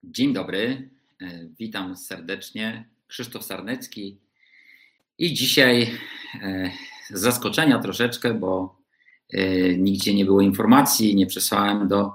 Dzień dobry, witam serdecznie, Krzysztof Sarnecki i dzisiaj z zaskoczenia troszeczkę, bo nigdzie nie było informacji, nie przesłałem do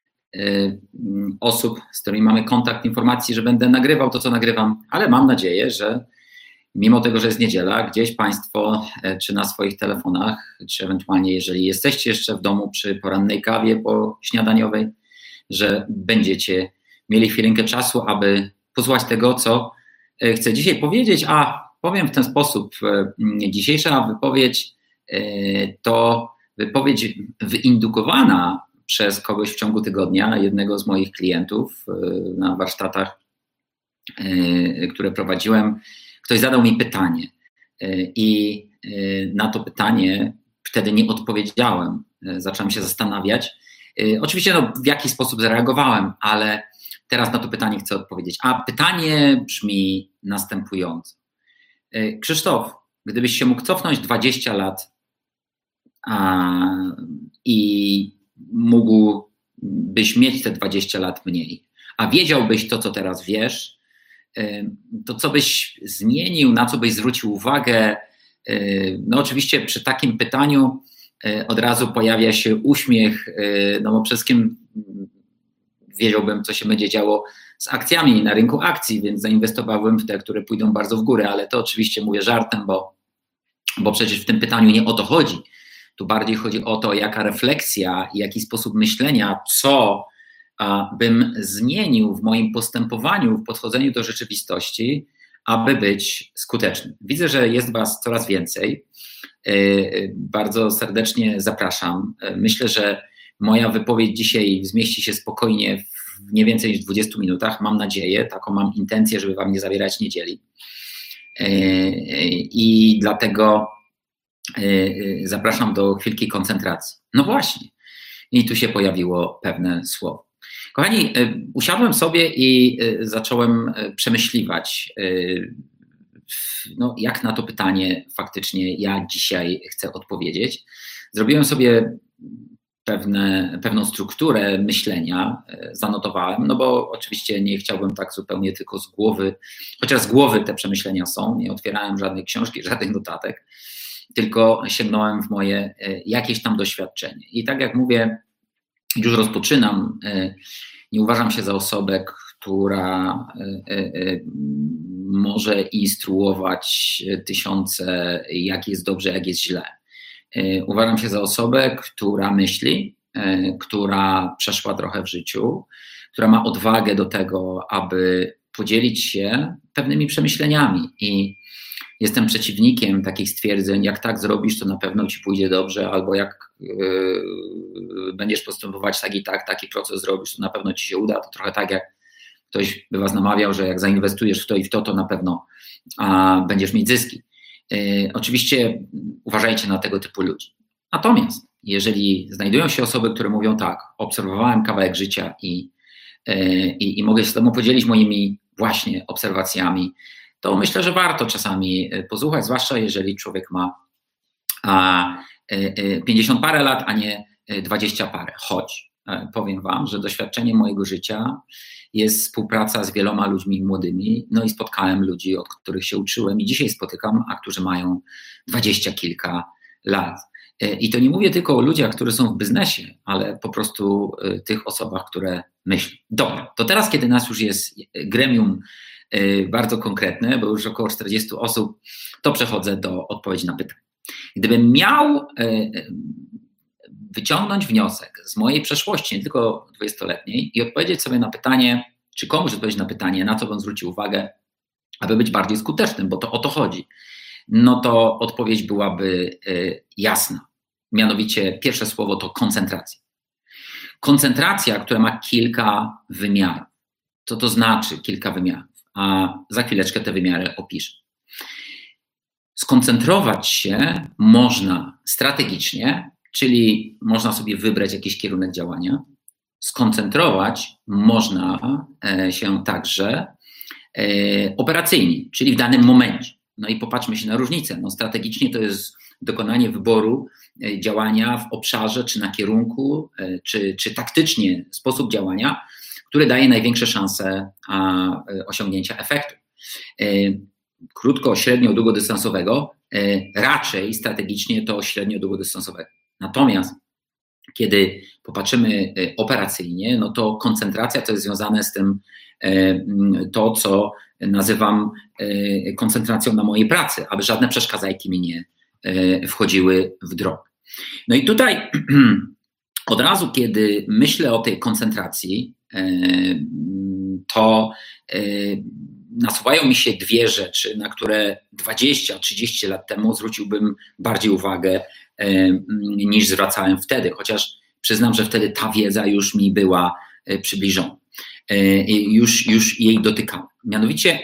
osób, z którymi mamy kontakt, informacji, że będę nagrywał to, co nagrywam, ale mam nadzieję, że mimo tego, że jest niedziela, gdzieś Państwo czy na swoich telefonach, czy ewentualnie jeżeli jesteście jeszcze w domu przy porannej kawie pośniadaniowej, że będziecie mieli chwilkę czasu, aby posłuchać tego, co chcę dzisiaj powiedzieć, a powiem w ten sposób. Dzisiejsza wypowiedź to wypowiedź wyindukowana przez kogoś w ciągu tygodnia, jednego z moich klientów na warsztatach, które prowadziłem. Ktoś zadał mi pytanie i na to pytanie wtedy nie odpowiedziałem. Zacząłem się zastanawiać. Oczywiście w jaki sposób zareagowałem, ale teraz na to pytanie chcę odpowiedzieć. A pytanie brzmi następująco. Krzysztof, gdybyś się mógł cofnąć 20 lat i mógłbyś mieć te 20 lat mniej, a wiedziałbyś to, co teraz wiesz, to co byś zmienił, na co byś zwrócił uwagę? No oczywiście przy takim pytaniu od razu pojawia się uśmiech, no bo przede wszystkim wiedziałbym, co się będzie działo z akcjami na rynku akcji, więc zainwestowałbym w te, które pójdą bardzo w górę, ale to oczywiście mówię żartem, bo przecież w tym pytaniu nie o to chodzi. Tu bardziej chodzi o to, jaka refleksja i jaki sposób myślenia, co bym zmienił w moim postępowaniu, w podchodzeniu do rzeczywistości, aby być skutecznym. Widzę, że jest Was coraz więcej. Bardzo serdecznie zapraszam. Myślę, że moja wypowiedź dzisiaj zmieści się spokojnie w nie więcej niż 20 minutach. Mam nadzieję, taką mam intencję, żeby Wam nie zabierać niedzieli. I dlatego zapraszam do chwilki koncentracji. No właśnie. I tu się pojawiło pewne słowo. Kochani, usiadłem sobie i zacząłem przemyśliwać, jak na to pytanie faktycznie ja dzisiaj chcę odpowiedzieć. Zrobiłem sobie pewną strukturę myślenia, zanotowałem, no bo oczywiście nie chciałbym tak zupełnie tylko z głowy, chociaż z głowy te przemyślenia są, nie otwierałem żadnej książki, żadnych notatek, tylko sięgnąłem w moje jakieś tam doświadczenie. I tak jak mówię, już rozpoczynam, nie uważam się za osobę, która może instruować tysiące, jak jest dobrze, jak jest źle. Uważam się za osobę, która myśli, która przeszła trochę w życiu, która ma odwagę do tego, aby podzielić się pewnymi przemyśleniami. I jestem przeciwnikiem takich stwierdzeń, jak tak zrobisz, to na pewno ci pójdzie dobrze, albo jak będziesz postępować tak i tak, taki proces zrobisz, to na pewno ci się uda. To trochę tak, jak ktoś by Was namawiał, że jak zainwestujesz w to i w to na pewno będziesz mieć zyski. Oczywiście uważajcie na tego typu ludzi. Natomiast jeżeli znajdują się osoby, które mówią tak, obserwowałem kawałek życia i mogę się z Tobą podzielić moimi właśnie obserwacjami, to myślę, że warto czasami posłuchać, zwłaszcza jeżeli człowiek ma 50 parę lat, a nie 20 parę. Choć powiem Wam, że doświadczeniem mojego życia jest współpraca z wieloma ludźmi młodymi, no i spotkałem ludzi, od których się uczyłem i dzisiaj spotykam, a którzy mają 20 kilka lat. I to nie mówię tylko o ludziach, którzy są w biznesie, ale po prostu tych osobach, które myślą. Dobra, to teraz, kiedy nas już jest gremium bardzo konkretne, bo już około 40 osób, to przechodzę do odpowiedzi na pytanie. Gdybym miał wyciągnąć wniosek z mojej przeszłości, nie tylko 20-letniej, i odpowiedzieć sobie na pytanie, czy komuś odpowiedzieć na pytanie, na co bym zwrócił uwagę, aby być bardziej skutecznym, bo to o to chodzi, no to odpowiedź byłaby jasna. Mianowicie pierwsze słowo to koncentracja. Koncentracja, która ma kilka wymiarów. Co to znaczy kilka wymiarów? A za chwileczkę te wymiary opiszę. Skoncentrować się można strategicznie, czyli można sobie wybrać jakiś kierunek działania. Skoncentrować można się także operacyjnie, czyli w danym momencie. No i popatrzmy się na różnicę. No strategicznie to jest dokonanie wyboru działania w obszarze, czy na kierunku, czy taktycznie sposób działania, który daje największe szanse osiągnięcia efektu. Krótko, średnio, długodystansowego, raczej strategicznie to średnio-długodystansowego. Natomiast kiedy popatrzymy operacyjnie, no to koncentracja to jest związane z tym to, co nazywam koncentracją na mojej pracy, aby żadne przeszkadzajki mi nie wchodziły w drogę. No i tutaj od razu, kiedy myślę o tej koncentracji, to nasuwają mi się dwie rzeczy, na które 20-30 lat temu zwróciłbym bardziej uwagę niż zwracałem wtedy, chociaż przyznam, że wtedy ta wiedza już mi była przybliżona, już jej dotykałem. Mianowicie,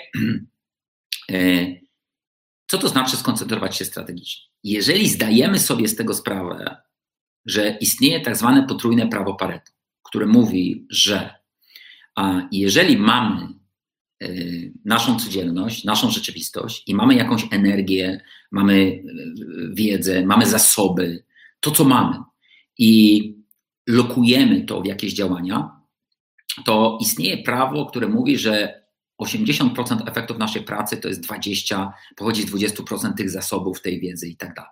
co to znaczy skoncentrować się strategicznie? Jeżeli zdajemy sobie z tego sprawę, że istnieje tak zwane potrójne prawo Pareto, które mówi, że jeżeli mamy naszą codzienność, naszą rzeczywistość i mamy jakąś energię, mamy wiedzę, mamy zasoby, to co mamy i lokujemy to w jakieś działania, to istnieje prawo, które mówi, że 80% efektów naszej pracy to jest 20%, pochodzi z 20% tych zasobów, tej wiedzy i tak dalej.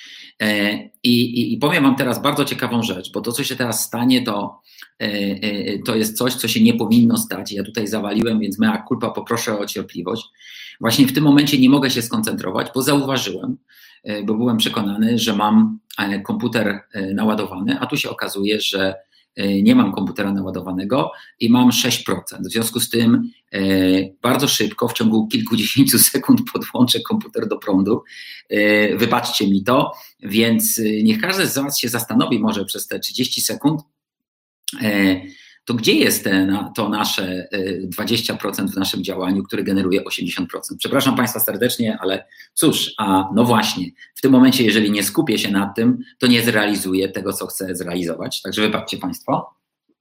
I powiem wam teraz bardzo ciekawą rzecz, bo to, co się teraz stanie, to jest coś, co się nie powinno stać. Ja tutaj zawaliłem, więc mea culpa, poproszę o cierpliwość. Właśnie w tym momencie nie mogę się skoncentrować, bo zauważyłem, bo byłem przekonany, że mam komputer naładowany, a tu się okazuje, że nie mam komputera naładowanego i mam 6%. W związku z tym bardzo szybko, w ciągu kilkudziesięciu sekund podłączę komputer do prądu. Wybaczcie mi to, więc niech każdy z was się zastanowi może przez te 30 sekund, to gdzie jest to nasze 20% w naszym działaniu, które generuje 80%? Przepraszam Państwa serdecznie, ale cóż, no właśnie, w tym momencie, jeżeli nie skupię się nad tym, to nie zrealizuję tego, co chcę zrealizować. Także wybaczcie Państwo.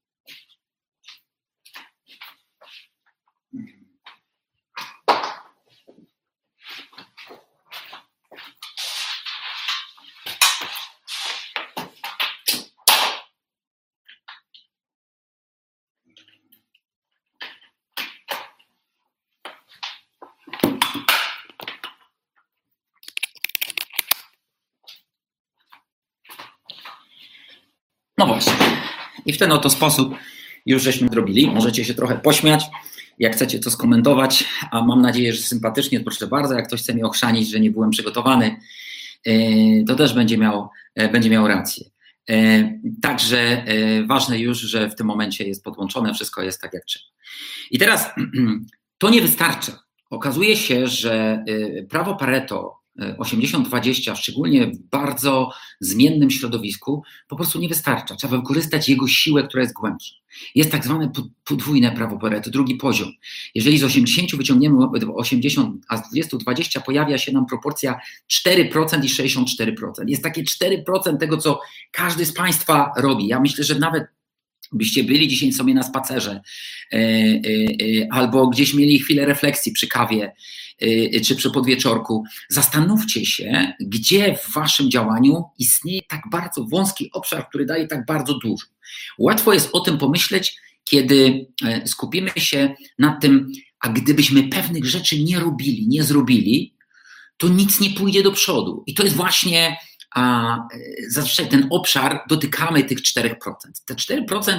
No właśnie. I w ten oto sposób już żeśmy zrobili. Możecie się trochę pośmiać, jak chcecie to skomentować, a mam nadzieję, że sympatycznie, proszę bardzo. Jak ktoś chce mnie ochrzanić, że nie byłem przygotowany, to też będzie miał rację. Także ważne już, że w tym momencie jest podłączone, wszystko jest tak jak trzeba. I teraz to nie wystarcza. Okazuje się, że prawo Pareto 80-20, szczególnie w bardzo zmiennym środowisku, po prostu nie wystarcza. Trzeba wykorzystać jego siłę, która jest głębsza. Jest tak zwane podwójne prawo Pareto, drugi poziom. Jeżeli z 80 wyciągniemy 80, a z 20, 20 pojawia się nam proporcja 4% i 64%. Jest takie 4% tego, co każdy z Państwa robi. Ja myślę, że nawet byście byli dzisiaj sobie na spacerze albo gdzieś mieli chwilę refleksji przy kawie czy przy podwieczorku, zastanówcie się, gdzie w waszym działaniu istnieje tak bardzo wąski obszar, który daje tak bardzo dużo. Łatwo jest o tym pomyśleć, kiedy skupimy się nad tym, a gdybyśmy pewnych rzeczy nie robili, nie zrobili, to nic nie pójdzie do przodu. I to jest właśnie zazwyczaj ten obszar, dotykamy tych 4%. Te 4%,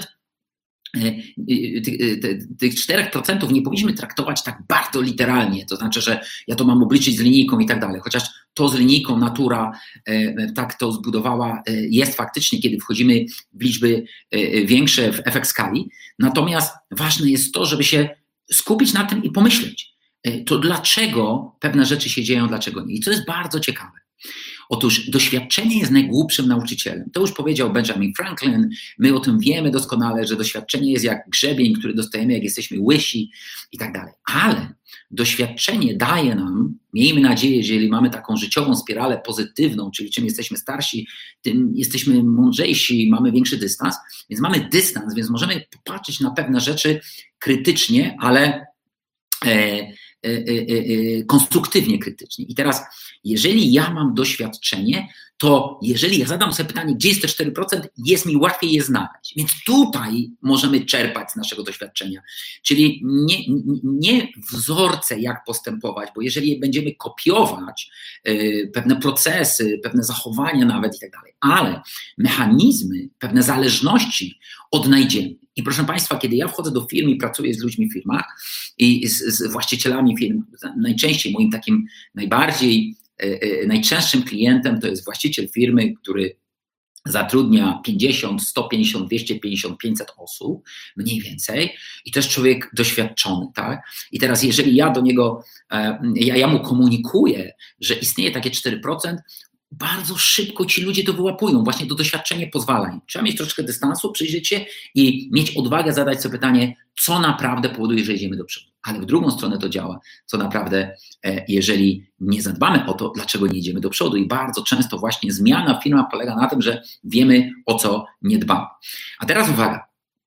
tych 4% nie powinniśmy traktować tak bardzo literalnie, to znaczy, że ja to mam obliczyć z linijką i tak dalej, chociaż to z linijką natura tak to zbudowała, jest faktycznie, kiedy wchodzimy w liczby większe, w efekt skali, natomiast ważne jest to, żeby się skupić na tym i pomyśleć, to dlaczego pewne rzeczy się dzieją, dlaczego nie. I co jest bardzo ciekawe. Otóż doświadczenie jest najgłupszym nauczycielem. To już powiedział Benjamin Franklin, my o tym wiemy doskonale, że doświadczenie jest jak grzebień, który dostajemy, jak jesteśmy łysi i tak dalej. Ale doświadczenie daje nam, miejmy nadzieję, jeżeli mamy taką życiową spiralę pozytywną, czyli czym jesteśmy starsi, tym jesteśmy mądrzejsi, mamy większy dystans, więc mamy dystans, więc możemy popatrzeć na pewne rzeczy krytycznie, ale konstruktywnie krytycznie. I teraz, jeżeli ja mam doświadczenie, to jeżeli ja zadam sobie pytanie, gdzie jest te 4%, jest mi łatwiej je znaleźć. Więc tutaj możemy czerpać z naszego doświadczenia. Czyli nie wzorce, jak postępować, bo jeżeli będziemy kopiować pewne procesy, pewne zachowania nawet i tak dalej, ale mechanizmy, pewne zależności odnajdziemy. I proszę Państwa, kiedy ja wchodzę do firm i pracuję z ludźmi w firmach i z właścicielami firm, najczęściej moim takim najczęstszym klientem to jest właściciel firmy, który zatrudnia 50, 150, 250, 500 osób, mniej więcej, i to jest człowiek doświadczony, tak? I teraz jeżeli ja do niego, ja mu komunikuję, że istnieje takie 4%, bardzo szybko ci ludzie to wyłapują, właśnie to doświadczenie pozwala im. Trzeba mieć troszkę dystansu, przyjrzeć się i mieć odwagę zadać sobie pytanie, co naprawdę powoduje, że idziemy do przodu. Ale w drugą stronę to działa, co naprawdę, jeżeli nie zadbamy o to, dlaczego nie idziemy do przodu. I bardzo często właśnie zmiana w firmach polega na tym, że wiemy, o co nie dbamy. A teraz uwaga.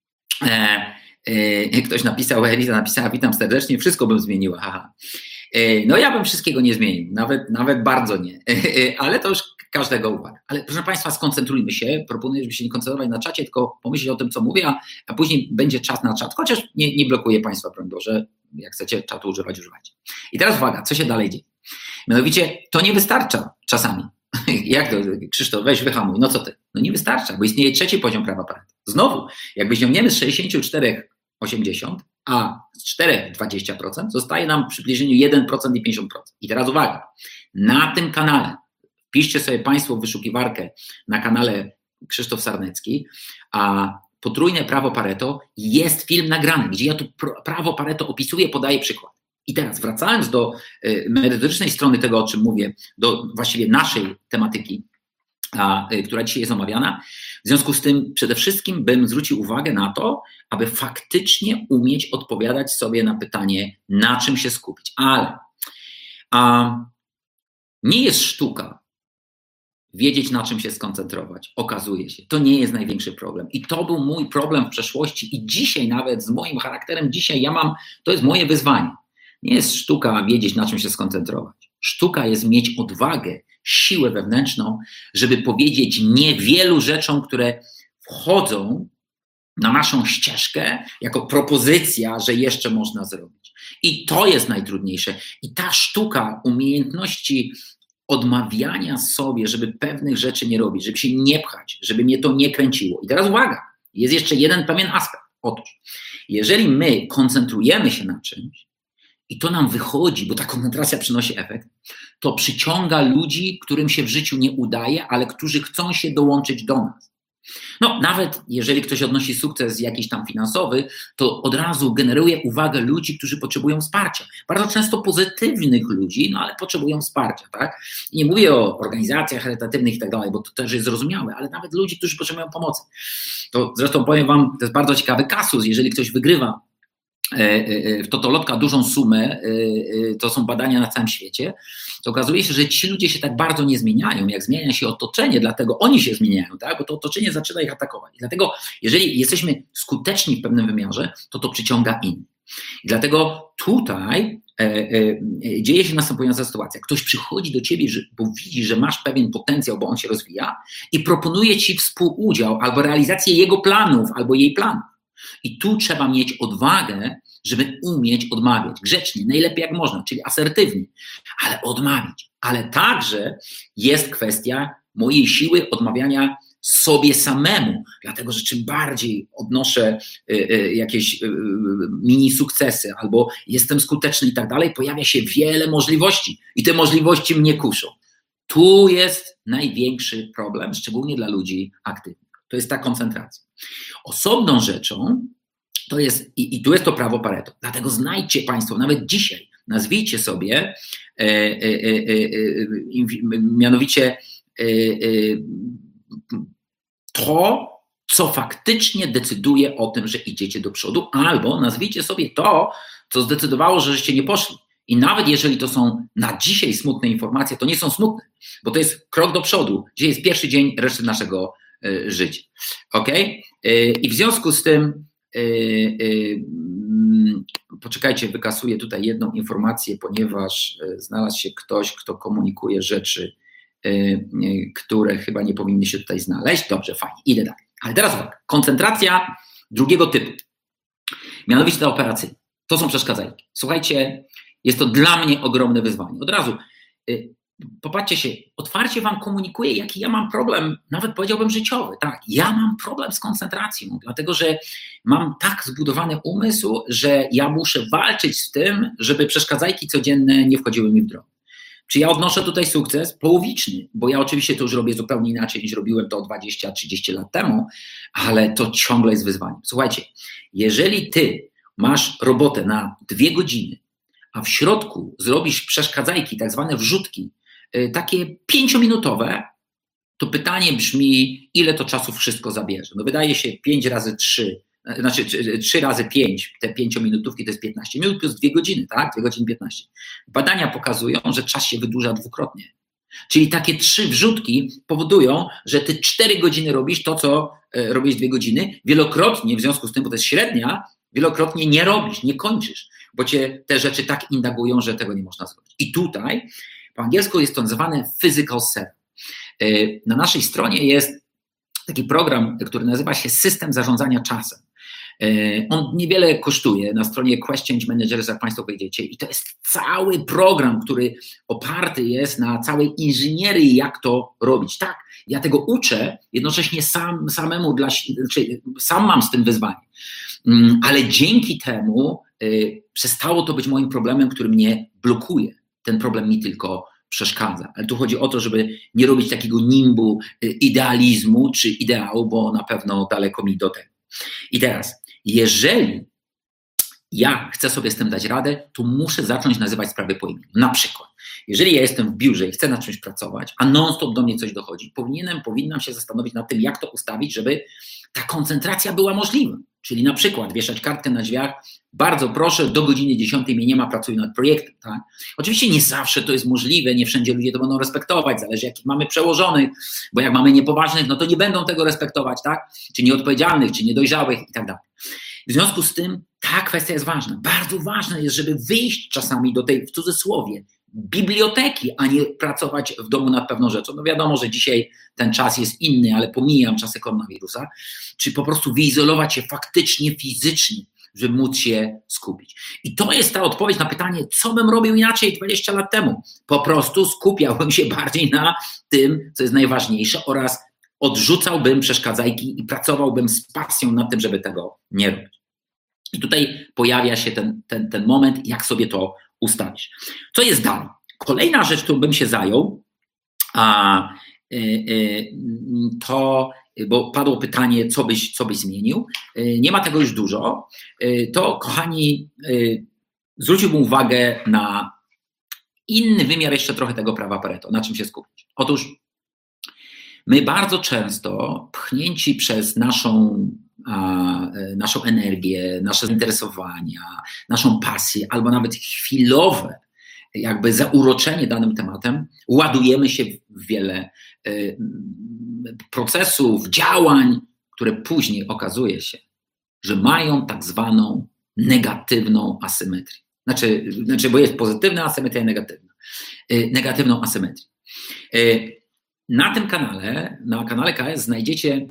Ktoś napisał, Eliza napisała, witam serdecznie, wszystko bym zmieniła. Haha. No ja bym wszystkiego nie zmienił, nawet bardzo nie, ale to już każdego uwaga. Ale proszę Państwa, skoncentrujmy się, proponuję, żeby się nie koncentrować na czacie, tylko pomyśleć o tym, co mówię, a później będzie czas na czat, chociaż nie blokuję Państwa, broń Boże, jak chcecie czatu używać, używajcie. I teraz uwaga, co się dalej dzieje? Mianowicie to nie wystarcza czasami. Jak to, Krzysztof, weź wyhamuj, no co ty? No nie wystarcza, bo istnieje trzeci poziom prawa Pareto. Znowu, jak wyciągniemy z 64 80, a z 4 20%, zostaje nam w przybliżeniu 1% i 50%. I teraz uwaga, na tym kanale, wpiszcie sobie Państwo w wyszukiwarkę na kanale Krzysztof Sarnecki, a potrójne prawo Pareto, jest film nagrany, gdzie ja tu prawo Pareto opisuję, podaję przykład. I teraz wracając do merytorycznej strony tego, o czym mówię, do właściwie naszej tematyki, która dzisiaj jest omawiana. W związku z tym przede wszystkim bym zwrócił uwagę na to, aby faktycznie umieć odpowiadać sobie na pytanie, na czym się skupić. Ale nie jest sztuka wiedzieć, na czym się skoncentrować. Okazuje się, to nie jest największy problem. I to był mój problem w przeszłości i dzisiaj nawet z moim charakterem, to jest moje wyzwanie. Nie jest sztuka wiedzieć, na czym się skoncentrować. Sztuka jest mieć odwagę, siłę wewnętrzną, żeby powiedzieć nie wielu rzeczom, które wchodzą na naszą ścieżkę jako propozycja, że jeszcze można zrobić. I to jest najtrudniejsze. I ta sztuka umiejętności odmawiania sobie, żeby pewnych rzeczy nie robić, żeby się nie pchać, żeby mnie to nie kręciło. I teraz uwaga, jest jeszcze jeden pewien aspekt. Otóż, jeżeli my koncentrujemy się na czymś, i to nam wychodzi, bo ta koncentracja przynosi efekt, to przyciąga ludzi, którym się w życiu nie udaje, ale którzy chcą się dołączyć do nas. No, nawet jeżeli ktoś odnosi sukces jakiś tam finansowy, to od razu generuje uwagę ludzi, którzy potrzebują wsparcia. Bardzo często pozytywnych ludzi, no ale potrzebują wsparcia, tak? I nie mówię o organizacjach charytatywnych i tak dalej, bo to też jest zrozumiałe, ale nawet ludzi, którzy potrzebują pomocy. To zresztą powiem wam, to jest bardzo ciekawy kasus, jeżeli ktoś wygrywa w totolotka dużą sumę, to są badania na całym świecie, to okazuje się, że ci ludzie się tak bardzo nie zmieniają, jak zmienia się otoczenie, dlatego oni się zmieniają, tak? Bo to otoczenie zaczyna ich atakować. I dlatego, jeżeli jesteśmy skuteczni w pewnym wymiarze, to przyciąga innych. I dlatego tutaj dzieje się następująca sytuacja. Ktoś przychodzi do ciebie, bo widzi, że masz pewien potencjał, bo on się rozwija i proponuje ci współudział albo realizację jego planów, albo jej planów. I tu trzeba mieć odwagę, żeby umieć odmawiać grzecznie, najlepiej jak można, czyli asertywnie, ale odmawiać. Ale także jest kwestia mojej siły odmawiania sobie samemu, dlatego że czym bardziej odnoszę jakieś mini sukcesy albo jestem skuteczny i tak dalej, pojawia się wiele możliwości i te możliwości mnie kuszą. Tu jest największy problem, szczególnie dla ludzi aktywnych. To jest ta koncentracja. Osobną rzeczą to jest, i tu jest to prawo Pareto, dlatego znajdźcie Państwo, nawet dzisiaj, nazwijcie sobie mianowicie to, co faktycznie decyduje o tym, że idziecie do przodu, albo nazwijcie sobie to, co zdecydowało, że żeście nie poszli. I nawet jeżeli to są na dzisiaj smutne informacje, to nie są smutne, bo to jest krok do przodu. Dzisiaj jest pierwszy dzień reszty naszego życia. Ok? I w związku z tym poczekajcie, wykasuję tutaj jedną informację, ponieważ znalazł się ktoś, kto komunikuje rzeczy, które chyba nie powinny się tutaj znaleźć. Dobrze, fajnie, idę dalej. Ale teraz uwaga, koncentracja drugiego typu, mianowicie ta operacyjna. To są przeszkadzajki. Słuchajcie, jest to dla mnie ogromne wyzwanie. Od razu popatrzcie się, otwarcie wam komunikuję, jaki ja mam problem, nawet powiedziałbym życiowy. Tak, ja mam problem z koncentracją, dlatego że mam tak zbudowany umysł, że ja muszę walczyć z tym, żeby przeszkadzajki codzienne nie wchodziły mi w drogę. Czy ja odnoszę tutaj sukces? Połowiczny, bo ja oczywiście to już robię zupełnie inaczej niż robiłem to 20-30 lat temu, ale to ciągle jest wyzwaniem. Słuchajcie, jeżeli ty masz robotę na 2 godziny, a w środku zrobisz przeszkadzajki, tak zwane wrzutki, takie 5-minutowe, to pytanie brzmi, ile to czasu wszystko zabierze. No wydaje się 5 razy 3, znaczy 3 razy 5, te 5-minutówki to jest 15 minut plus 2 godziny, tak? 2 godziny 15. Badania pokazują, że czas się wydłuża dwukrotnie. Czyli takie 3 wrzutki powodują, że ty 4 godziny robisz to, co robisz 2 godziny, wielokrotnie, w związku z tym, bo to jest średnia, wielokrotnie nie robisz, nie kończysz, bo cię te rzeczy tak indagują, że tego nie można zrobić. I tutaj po angielsku jest to nazywane physical self. Na naszej stronie jest taki program, który nazywa się System Zarządzania Czasem. On niewiele kosztuje, na stronie Quest Change Managers, jak Państwo wejdziecie, i to jest cały program, który oparty jest na całej inżynierii, jak to robić. Tak, ja tego uczę, jednocześnie sam mam z tym wyzwanie, ale dzięki temu przestało to być moim problemem, który mnie blokuje. Ten problem mi tylko przeszkadza. Ale tu chodzi o to, żeby nie robić takiego nimbu idealizmu czy ideału, bo na pewno daleko mi do tego. I teraz, jeżeli ja chcę sobie z tym dać radę, to muszę zacząć nazywać sprawy po imieniu. Na przykład, jeżeli ja jestem w biurze i chcę nad czymś pracować, a non-stop do mnie coś dochodzi, powinnam się zastanowić nad tym, jak to ustawić, żeby ta koncentracja była możliwa. Czyli na przykład wieszać kartkę na drzwiach, bardzo proszę, do godziny 10 mnie nie ma, pracuję nad projektem. Tak? Oczywiście nie zawsze to jest możliwe, nie wszędzie ludzie to będą respektować, zależy jakich mamy przełożonych, bo jak mamy niepoważnych, no to nie będą tego respektować, tak? Czy nieodpowiedzialnych, czy niedojrzałych i tak dalej. W związku z tym ta kwestia jest ważna. Bardzo ważne jest, żeby wyjść czasami do tej, w cudzysłowie, biblioteki, a nie pracować w domu nad pewną rzeczą. No wiadomo, że dzisiaj ten czas jest inny, ale pomijam czasy koronawirusa, czy po prostu wyizolować się faktycznie, fizycznie, żeby móc się skupić. I to jest ta odpowiedź na pytanie, co bym robił inaczej 20 lat temu. Po prostu skupiałbym się bardziej na tym, co jest najważniejsze oraz odrzucałbym przeszkadzajki i pracowałbym z pasją nad tym, żeby tego nie robić. I tutaj pojawia się ten moment, jak sobie to ustawić. Co jest dalej? Kolejna rzecz, którą bym się zajął, to, bo padło pytanie, co byś zmienił. Nie ma tego już dużo. To, kochani, zwróciłbym uwagę na inny wymiar jeszcze trochę tego prawa Pareto. Na czym się skupić? Otóż my bardzo często, pchnięci przez naszą energię, nasze zainteresowania, naszą pasję, albo nawet chwilowe jakby zauroczenie danym tematem, ładujemy się w wiele procesów, działań, które później okazuje się, że mają tak zwaną negatywną asymetrię. Znaczy, bo jest pozytywna asymetria i negatywna. Negatywną asymetrię. Na tym kanale, na kanale KS znajdziecie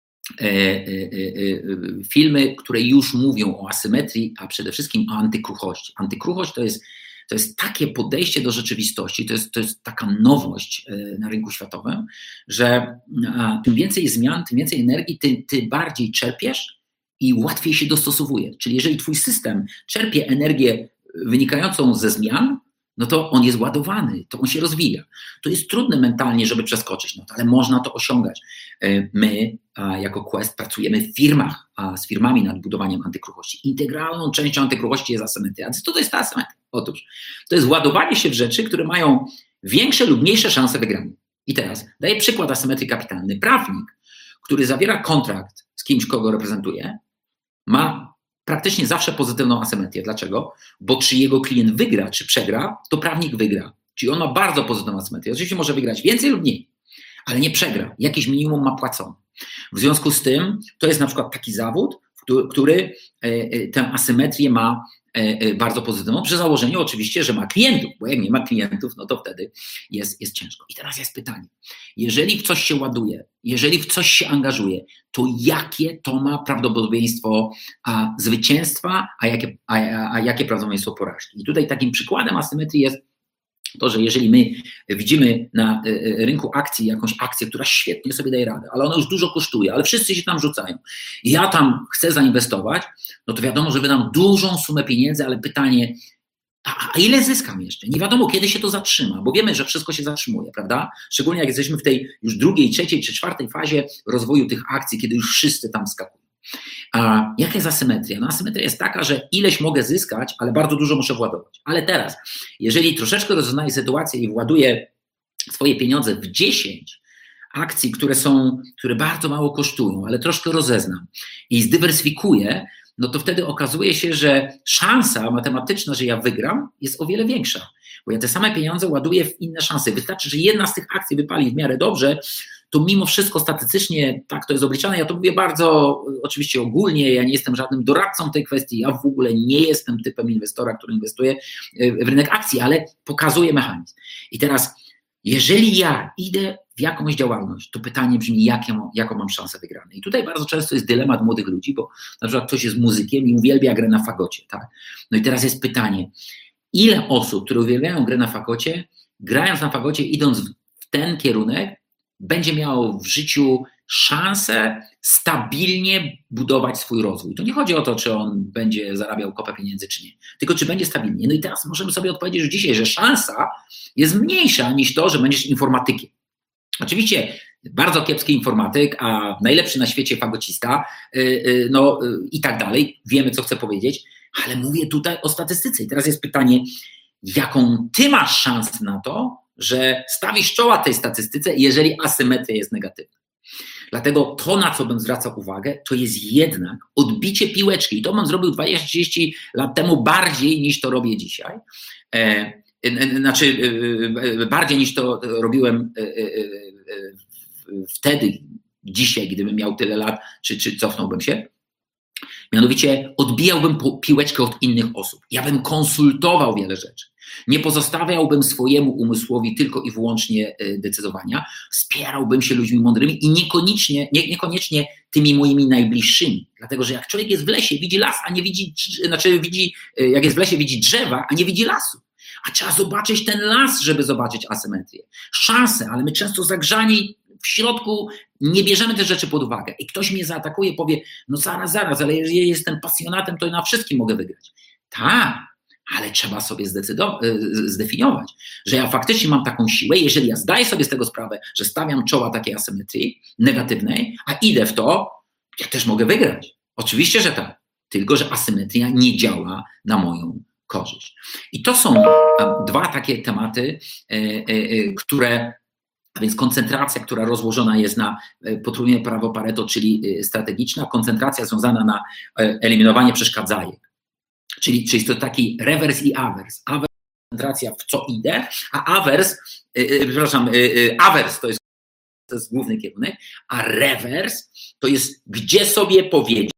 filmy, które już mówią o asymetrii, a przede wszystkim o antykruchości. Antykruchość to jest takie podejście do rzeczywistości, to jest taka nowość na rynku światowym, że tym więcej zmian, tym więcej energii, ty bardziej czerpiesz i łatwiej się dostosowuje. Czyli jeżeli twój system czerpie energię wynikającą ze zmian, no to on jest ładowany, to on się rozwija. To jest trudne mentalnie, żeby przeskoczyć, no to, ale można to osiągać. My jako Quest pracujemy w firmach, z firmami nad budowaniem antykruchości. Integralną częścią antykruchości jest asymetria. A co to jest ta asymetria? Otóż to jest ładowanie się w rzeczy, które mają większe lub mniejsze szanse wygrania. I teraz daję przykład asymetrii kapitalnej. Prawnik, który zawiera kontrakt z kimś, kogo reprezentuje, ma praktycznie zawsze pozytywną asymetrię. Dlaczego? Bo czy jego klient wygra, czy przegra, to prawnik wygra. Czyli on ma bardzo pozytywną asymetrię. Oczywiście może wygrać więcej lub mniej, ale nie przegra. Jakieś minimum ma płacone. W związku z tym to jest na przykład taki zawód, który tę asymetrię ma bardzo pozytywną, przy założeniu oczywiście, że ma klientów, bo jak nie ma klientów, no to wtedy jest ciężko. I teraz jest pytanie, jeżeli w coś się ładuje, jeżeli w coś się angażuje, to jakie to ma prawdopodobieństwo zwycięstwa, a jakie prawdopodobieństwo porażki? I tutaj takim przykładem asymetrii jest to, że jeżeli my widzimy na rynku akcji jakąś akcję, która świetnie sobie daje radę, ale ona już dużo kosztuje, ale wszyscy się tam rzucają i ja tam chcę zainwestować, no to wiadomo, że wydam dużą sumę pieniędzy, ale pytanie, a ile zyskam jeszcze? Nie wiadomo, kiedy się to zatrzyma, bo wiemy, że wszystko się zatrzymuje, prawda? Szczególnie jak jesteśmy w tej już drugiej, trzeciej czy czwartej fazie rozwoju tych akcji, kiedy już wszyscy tam skakują. A jaka jest asymetria? No asymetria jest taka, że ileś mogę zyskać, ale bardzo dużo muszę władować. Ale teraz, jeżeli troszeczkę rozpoznaję sytuację i właduję swoje pieniądze w 10 akcji, które bardzo mało kosztują, ale troszkę rozeznam i zdywersyfikuję, no to wtedy okazuje się, że szansa matematyczna, że ja wygram, jest o wiele większa. Bo ja te same pieniądze ładuję w inne szanse. Wystarczy, że jedna z tych akcji wypali w miarę dobrze, to mimo wszystko statystycznie tak to jest obliczane. Ja to mówię bardzo oczywiście ogólnie, ja nie jestem żadnym doradcą tej kwestii, ja w ogóle nie jestem typem inwestora, który inwestuje w rynek akcji, ale pokazuję mechanizm. I teraz, jeżeli ja idę w jakąś działalność, to pytanie brzmi, jaką mam szansę wygranej. I tutaj bardzo często jest dylemat młodych ludzi, bo na przykład ktoś jest muzykiem i uwielbia grę na fagocie. Tak? No i teraz jest pytanie, ile osób, które uwielbiają grę na fagocie, grając na fagocie, idąc w ten kierunek, będzie miało w życiu szansę stabilnie budować swój rozwój. To nie chodzi o to, czy on będzie zarabiał kopę pieniędzy, czy nie, tylko czy będzie stabilnie. No i teraz możemy sobie odpowiedzieć już dzisiaj, że szansa jest mniejsza niż to, że będziesz informatykiem. Oczywiście bardzo kiepski informatyk, a najlepszy na świecie fagocista, i tak dalej, wiemy, co chcę powiedzieć, ale mówię tutaj o statystyce. I teraz jest pytanie, jaką ty masz szansę na to, że stawisz czoła tej statystyce, jeżeli asymetria jest negatywna. Dlatego to, na co bym zwracał uwagę, to jest jednak odbicie piłeczki. I to bym zrobił 20-30 lat temu bardziej niż to robię dzisiaj. Bardziej niż to robiłem wtedy, dzisiaj, gdybym miał tyle lat, czy cofnąłbym się. Mianowicie odbijałbym piłeczkę od innych osób. Ja bym konsultował wiele rzeczy. Nie pozostawiałbym swojemu umysłowi tylko i wyłącznie decydowania. Wspierałbym się ludźmi mądrymi i niekoniecznie tymi moimi najbliższymi. Dlatego, że jak człowiek jest w lesie, widzi las, a nie widzi, jak jest w lesie, widzi drzewa, a nie widzi lasu. A trzeba zobaczyć ten las, żeby zobaczyć asymetrię. Szanse, ale my często zagrzani w środku nie bierzemy te rzeczy pod uwagę. I ktoś mnie zaatakuje, powie, no zaraz, ale jeżeli jestem pasjonatem, to na wszystkim mogę wygrać. Tak, ale trzeba sobie zdefiniować, że ja faktycznie mam taką siłę, jeżeli ja zdaję sobie z tego sprawę, że stawiam czoła takiej asymetrii negatywnej, a idę w to, ja też mogę wygrać. Oczywiście, że tak, tylko że asymetria nie działa na moją korzyść. I to są dwa takie tematy, a więc koncentracja, która rozłożona jest na potrójne prawo Pareto, czyli strategiczna, koncentracja związana na eliminowanie przeszkadzajek. Czyli jest to taki rewers i awers. Awers to koncentracja w co idę, a awers to jest główny kierunek, a rewers to jest gdzie sobie powiedzieć.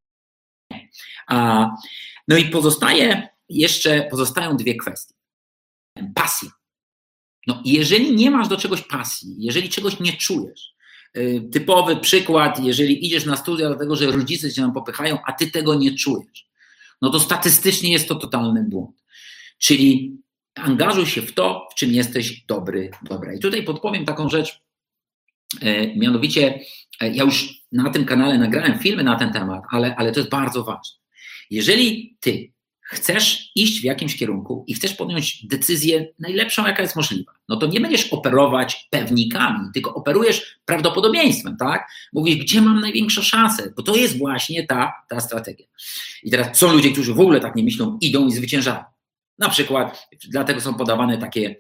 No i pozostają dwie kwestie. Pasja. No, jeżeli nie masz do czegoś pasji, jeżeli czegoś nie czujesz, typowy przykład, jeżeli idziesz na studia dlatego, że rodzice cię tam popychają, a ty tego nie czujesz, no to statystycznie jest to totalny błąd. Czyli angażuj się w to, w czym jesteś dobra. I tutaj podpowiem taką rzecz, mianowicie ja już na tym kanale nagrałem filmy na ten temat, ale to jest bardzo ważne. Jeżeli ty chcesz iść w jakimś kierunku i chcesz podjąć decyzję najlepszą, jaka jest możliwa, no to nie będziesz operować pewnikami, tylko operujesz prawdopodobieństwem, tak? Mówisz, gdzie mam największą szansę, bo to jest właśnie ta strategia. I teraz są ludzie, którzy w ogóle tak nie myślą, idą i zwyciężają. Na przykład dlatego są podawane takie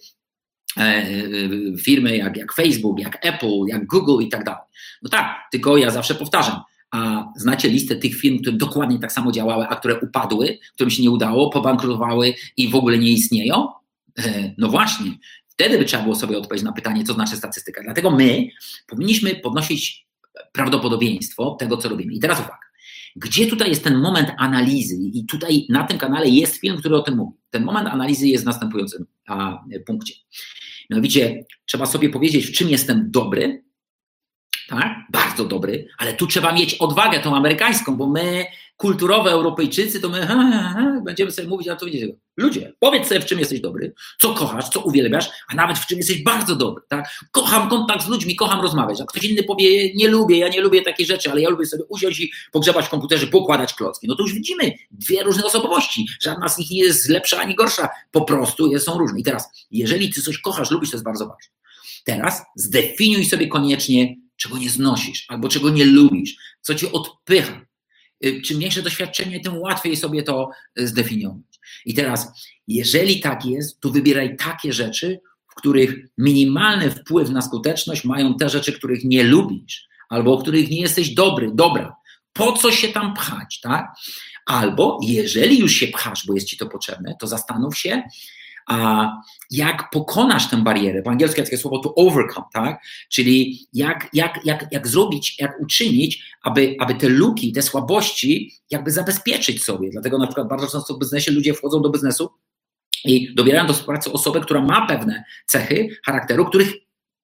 firmy jak Facebook, jak Apple, jak Google i tak dalej. No tak, tylko ja zawsze powtarzam, a znacie listę tych firm, które dokładnie tak samo działały, a które upadły, którym się nie udało, pobankrutowały i w ogóle nie istnieją? No właśnie, wtedy by trzeba było sobie odpowiedzieć na pytanie, co znaczy statystyka. Dlatego my powinniśmy podnosić prawdopodobieństwo tego, co robimy. I teraz uwaga, gdzie tutaj jest ten moment analizy? I tutaj na tym kanale jest film, który o tym mówi. Ten moment analizy jest w następującym punkcie. Mianowicie trzeba sobie powiedzieć, w czym jestem dobry, tak? Bardzo dobry, ale tu trzeba mieć odwagę tą amerykańską, bo my, kulturowe Europejczycy, to my będziemy sobie mówić, a to wiecie, ludzie, powiedz sobie, w czym jesteś dobry, co kochasz, co uwielbiasz, a nawet w czym jesteś bardzo dobry, tak? Kocham kontakt z ludźmi, kocham rozmawiać, a ktoś inny powie, ja nie lubię takich rzeczy, ale ja lubię sobie usiąść i pogrzebać w komputerze, pokładać klocki. No to już widzimy dwie różne osobowości, żadna z nich nie jest lepsza ani gorsza, po prostu są różne. I teraz, jeżeli ty coś kochasz, lubisz, to jest bardzo ważne. Teraz zdefiniuj sobie koniecznie, czego nie znosisz, albo czego nie lubisz, co cię odpycha. Czym mniejsze doświadczenie, tym łatwiej sobie to zdefiniować. I teraz, jeżeli tak jest, to wybieraj takie rzeczy, w których minimalny wpływ na skuteczność mają te rzeczy, których nie lubisz, albo o których nie jesteś dobra. Po co się tam pchać, tak? Albo jeżeli już się pchasz, bo jest ci to potrzebne, to zastanów się, a jak pokonasz tę barierę, po angielsku jest takie słowo to overcome, tak? Czyli jak zrobić, jak uczynić, aby te luki, te słabości jakby zabezpieczyć sobie. Dlatego na przykład bardzo często w biznesie ludzie wchodzą do biznesu i dobierają do współpracy osobę, która ma pewne cechy charakteru, których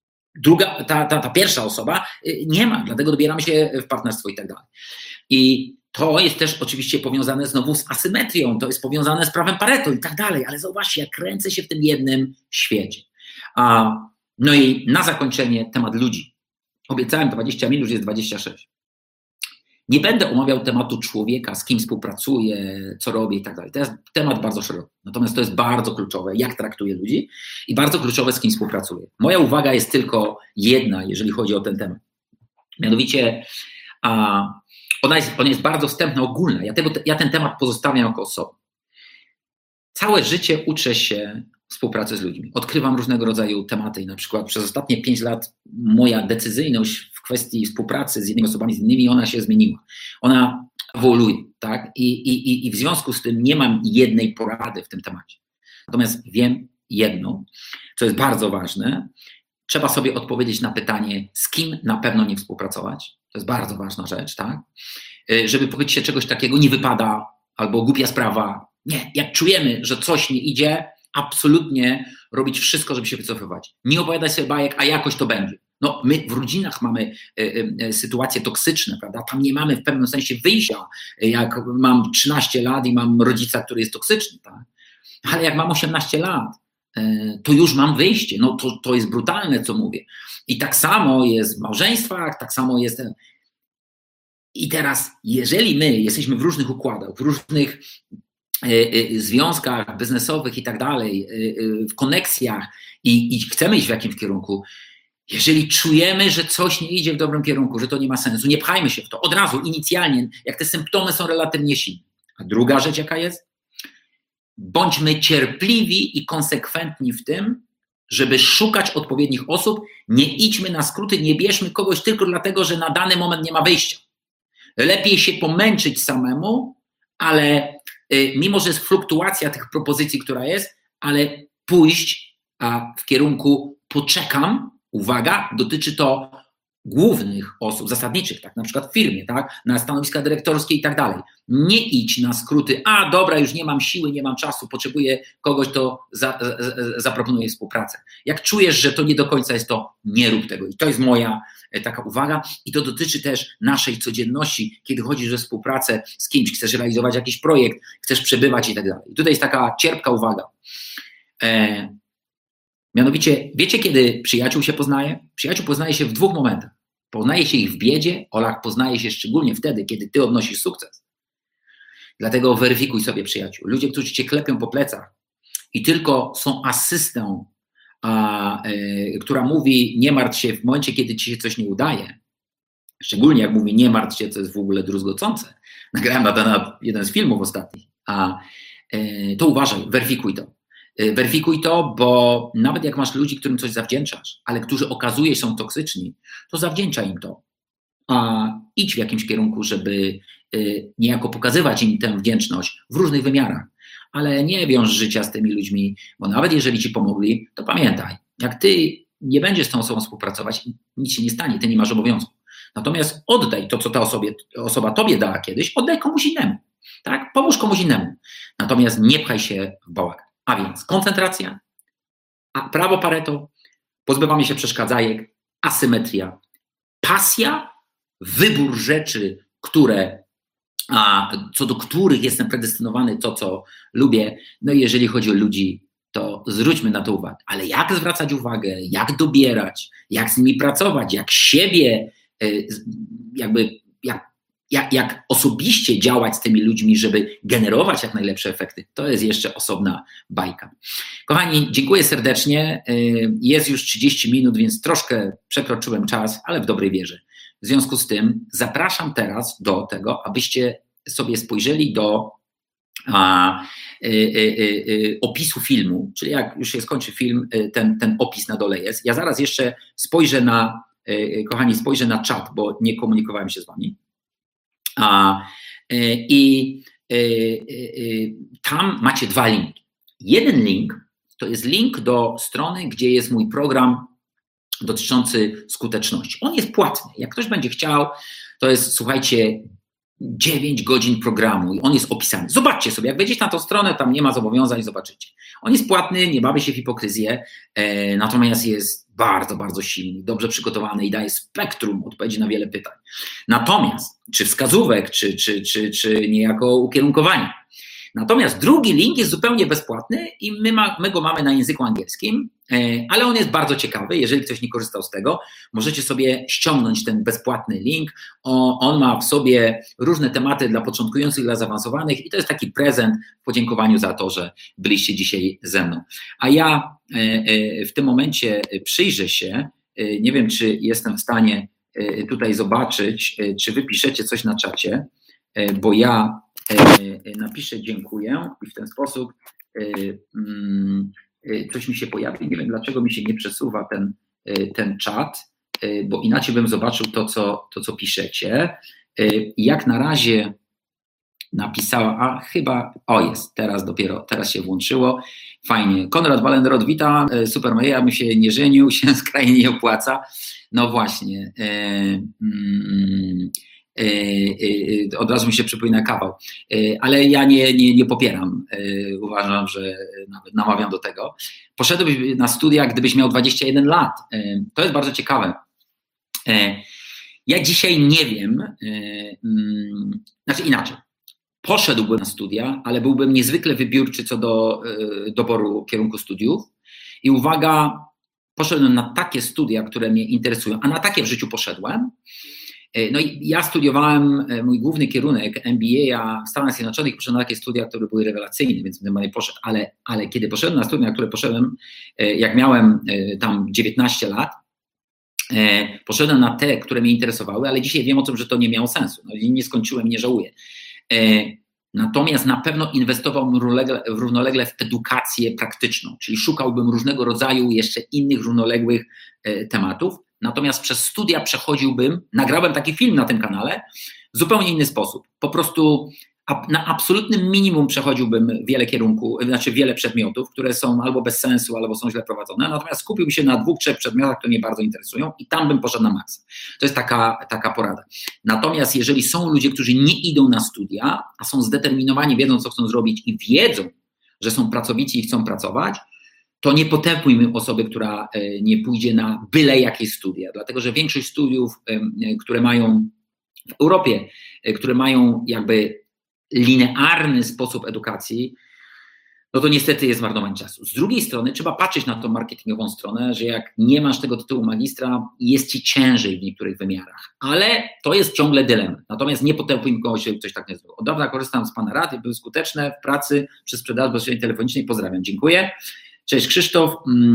ta pierwsza osoba nie ma, dlatego dobieramy się w partnerstwo i tak dalej. I to jest też oczywiście powiązane znowu z asymetrią, to jest powiązane z prawem Pareto i tak dalej, ale zobaczcie, jak kręcę się w tym jednym świecie. No i na zakończenie temat ludzi. Obiecałem 20 minut, już jest 26. Nie będę omawiał tematu człowieka, z kim współpracuję, co robię i tak dalej. To jest temat bardzo szeroki. Natomiast to jest bardzo kluczowe, jak traktuję ludzi i bardzo kluczowe, z kim współpracuję. Moja uwaga jest tylko jedna, jeżeli chodzi o ten temat. Mianowicie ona jest bardzo wstępna, ogólna. Ja ten temat pozostawiam jako osobę. Całe życie uczę się współpracy z ludźmi. Odkrywam różnego rodzaju tematy i na przykład przez ostatnie 5 lat moja decyzyjność w kwestii współpracy z innymi osobami, z innymi, ona się zmieniła. Ona ewoluuje, tak? I w związku z tym nie mam jednej porady w tym temacie. Natomiast wiem jedno, co jest bardzo ważne. Trzeba sobie odpowiedzieć na pytanie, z kim na pewno nie współpracować. To jest bardzo ważna rzecz, tak? Żeby powiedzieć się czegoś takiego, nie wypada, albo głupia sprawa. Nie, jak czujemy, że coś nie idzie, absolutnie robić wszystko, żeby się wycofywać. Nie opowiadać sobie bajek, a jakoś to będzie. No, my w rodzinach mamy sytuacje toksyczne, prawda? Tam nie mamy w pewnym sensie wyjścia. Jak mam 13 lat i mam rodzica, który jest toksyczny, tak? Ale jak mam 18 lat, to już mam wyjście. No to jest brutalne, co mówię. I tak samo jest w małżeństwach, tak samo jest. I teraz, jeżeli my jesteśmy w różnych układach, w różnych związkach biznesowych i tak dalej, w koneksjach i chcemy iść w jakimś kierunku, jeżeli czujemy, że coś nie idzie w dobrym kierunku, że to nie ma sensu, nie pchajmy się w to od razu, inicjalnie, jak te symptomy są relatywnie silne. A druga rzecz jaka jest? Bądźmy cierpliwi i konsekwentni w tym, żeby szukać odpowiednich osób, nie idźmy na skróty, nie bierzmy kogoś tylko dlatego, że na dany moment nie ma wyjścia. Lepiej się pomęczyć samemu, ale mimo, że jest fluktuacja tych propozycji, która jest, ale pójść w kierunku poczekam, uwaga, dotyczy to głównych osób, zasadniczych, tak, na przykład w firmie, tak, na stanowiska dyrektorskie i tak dalej. Nie idź na skróty, dobra, już nie mam siły, nie mam czasu, potrzebuję kogoś, to zaproponuję współpracę. Jak czujesz, że to nie do końca jest to, nie rób tego. I to jest moja taka uwaga i to dotyczy też naszej codzienności, kiedy chodzisz o współpracę z kimś, chcesz realizować jakiś projekt, chcesz przebywać i tak dalej. I tutaj jest taka cierpka uwaga. Mianowicie, wiecie, kiedy przyjaciół się poznaje? Przyjaciół poznaje się w 2 momentach. Poznaje się ich w biedzie oraz poznaje się szczególnie wtedy, kiedy ty odnosisz sukces. Dlatego weryfikuj sobie przyjaciół. Ludzie, którzy cię klepią po plecach i tylko są asystą, która mówi nie martw się w momencie, kiedy ci się coś nie udaje, szczególnie jak mówi nie martw się, co jest w ogóle druzgocące. Nagrałem na ten jeden z filmów ostatnich. To uważaj, weryfikuj to. Weryfikuj to, bo nawet jak masz ludzi, którym coś zawdzięczasz, ale którzy okazuje się są toksyczni, to zawdzięcza im to. Idź w jakimś kierunku, żeby niejako pokazywać im tę wdzięczność w różnych wymiarach, ale nie wiąż życia z tymi ludźmi, bo nawet jeżeli ci pomogli, to pamiętaj, jak ty nie będziesz z tą osobą współpracować, nic się nie stanie, ty nie masz obowiązku. Natomiast oddaj to, co ta osoba tobie dała kiedyś, oddaj komuś innemu. Tak? Pomóż komuś innemu. Natomiast nie pchaj się w bałagan. A więc koncentracja, a prawo Pareto, pozbywanie się przeszkadzajek, asymetria, pasja, wybór rzeczy, co do których jestem predestynowany, to co lubię. No i jeżeli chodzi o ludzi, to zwróćmy na to uwagę. Ale jak zwracać uwagę, jak dobierać, jak z nimi pracować, jak siebie jak osobiście działać z tymi ludźmi, żeby generować jak najlepsze efekty, to jest jeszcze osobna bajka. Kochani, dziękuję serdecznie. Jest już 30 minut, więc troszkę przekroczyłem czas, ale w dobrej wierze. W związku z tym zapraszam teraz do tego, abyście sobie spojrzeli do opisu filmu, czyli jak już się skończy film, ten opis na dole jest. Ja zaraz jeszcze spojrzę kochani, spojrzę na czat, bo nie komunikowałem się z wami. Tam macie 2 linki. Jeden link to jest link do strony, gdzie jest mój program dotyczący skuteczności. On jest płatny. Jak ktoś będzie chciał, to jest, słuchajcie, 9 godzin programu i on jest opisany. Zobaczcie sobie, jak wejdziecie na tą stronę, tam nie ma zobowiązań, zobaczycie. On jest płatny, nie bawię się w hipokryzję, natomiast jest bardzo, bardzo silny, dobrze przygotowany i daje spektrum odpowiedzi na wiele pytań. Natomiast, czy wskazówek, czy niejako ukierunkowania. Natomiast drugi link jest zupełnie bezpłatny i my go mamy na języku angielskim, ale on jest bardzo ciekawy. Jeżeli ktoś nie korzystał z tego, możecie sobie ściągnąć ten bezpłatny link. On ma w sobie różne tematy dla początkujących, dla zaawansowanych i to jest taki prezent w podziękowaniu za to, że byliście dzisiaj ze mną. A ja w tym momencie przyjrzę się, nie wiem, czy jestem w stanie tutaj zobaczyć, czy wy piszecie coś na czacie, bo ja napiszę dziękuję i w ten sposób coś mi się pojawi. Nie wiem, dlaczego mi się nie przesuwa ten czat, bo inaczej bym zobaczył to, co piszecie. Jak na razie napisała, jest, teraz się włączyło. Fajnie. Konrad Walenrod, witam, super, ja bym się nie żenił, się skrajnie nie opłaca. No właśnie. Od razu mi się przypomina kawał, ale ja nie popieram, uważam, że nawet namawiam do tego. Poszedłbyś na studia, gdybyś miał 21 lat, to jest bardzo ciekawe. Ja dzisiaj nie wiem, znaczy inaczej, poszedłbym na studia, ale byłbym niezwykle wybiórczy co do doboru kierunku studiów i uwaga, poszedłem na takie studia, które mnie interesują, a na takie w życiu poszedłem. No i ja studiowałem, mój główny kierunek MBA w Stanach Zjednoczonych, poszedłem na takie studia, które były rewelacyjne, więc bym nie poszedł, ale kiedy poszedłem na studia, na które poszedłem, jak miałem tam 19 lat, poszedłem na te, które mnie interesowały, ale dzisiaj wiem o tym, że to nie miało sensu. No i nie skończyłem, nie żałuję. Natomiast na pewno inwestowałbym równolegle w edukację praktyczną, czyli szukałbym różnego rodzaju jeszcze innych równoległych tematów. Natomiast przez studia nagrałem taki film na tym kanale w zupełnie inny sposób. Po prostu na absolutnym minimum przechodziłbym wiele przedmiotów, które są albo bez sensu, albo są źle prowadzone, natomiast skupiłbym się na 2-3 przedmiotach, które mnie bardzo interesują i tam bym poszedł na maksa. To jest taka porada. Natomiast jeżeli są ludzie, którzy nie idą na studia, a są zdeterminowani, wiedzą, co chcą zrobić i wiedzą, że są pracowici i chcą pracować, to nie potępujmy osoby, która nie pójdzie na byle jakie studia, dlatego że większość studiów, które mają w Europie, które mają jakby linearny sposób edukacji, no to niestety jest marnowanie czasu. Z drugiej strony trzeba patrzeć na tą marketingową stronę, że jak nie masz tego tytułu magistra, jest ci ciężej w niektórych wymiarach, ale to jest ciągle dylemat. Natomiast nie potępujmy kogoś, żeby coś tak nie zrobił. Od dawna korzystam z Pana rad, były skuteczne w pracy przy sprzedaży bezpośredniej telefonicznej. Pozdrawiam, dziękuję. Cześć Krzysztof,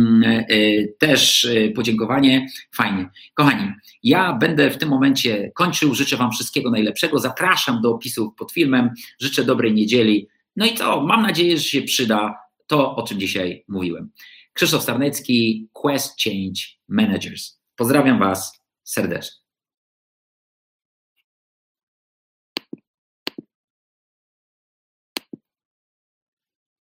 też podziękowanie, fajnie. Kochani, ja będę w tym momencie kończył, życzę Wam wszystkiego najlepszego, zapraszam do opisów pod filmem, życzę dobrej niedzieli, no i co, mam nadzieję, że się przyda to, o czym dzisiaj mówiłem. Krzysztof Starnecki, Quest Change Managers. Pozdrawiam Was serdecznie.